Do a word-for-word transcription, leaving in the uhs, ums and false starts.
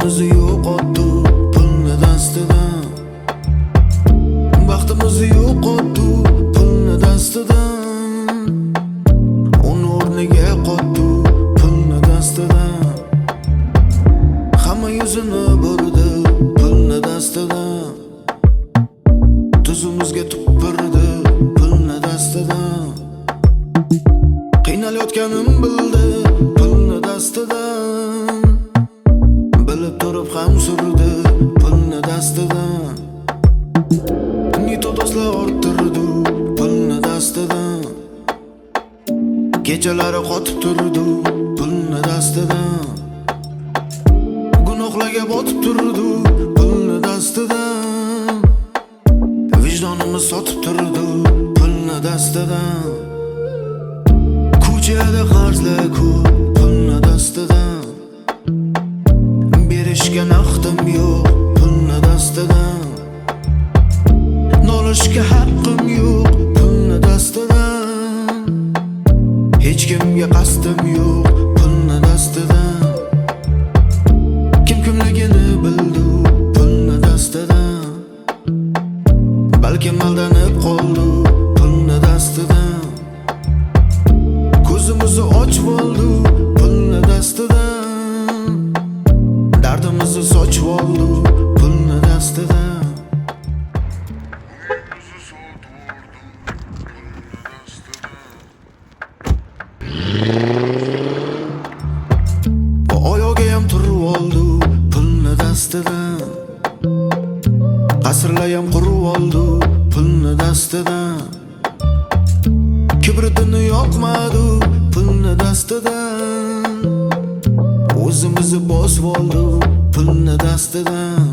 Baxtimizni yo'qotdi pulni dastidan. Baxtimizni yo'qotdi pulni dastidan. Uni o'rniga qotdi pulni dastidan. Hamma yuzini burdi pulni dastidan. Tuzimizga tupurdi pulni dastidan. Qiynalayotganim bildi pulni dastidan. Bilib turib ham surdi pulni dastidan. Nito do'stlar orttirdi pulni dastidan. Kechalari qotib turdi pulni dastidan. Gunohlarga botib turdi pulni dastidan. Vijdonimiz sotib turdi pulni dastidan. Ko'chada qarzlar ko'p pulni dastidan. Berishga naqdim yo'q pulni dastidan. Nolishga haqqim yo'q pulni dastidan. Hech kimga qasdim yo'q pulni dastidan. Kim kimligini bildi pulni dastidan. Balkim aldanib qoldi pulni dastidan. Ko'zimizni ochib oldi pulni dastidan. Dardimizni sochib oldi pulni dastidan. Oyog'iga ham turib oldi pulni dastidan. Qasrlar ham qurib oldi pulni dastidan. Kibritini yoqmadi pulni dastidan. O'zimizni bosib oldi pulni dastidan.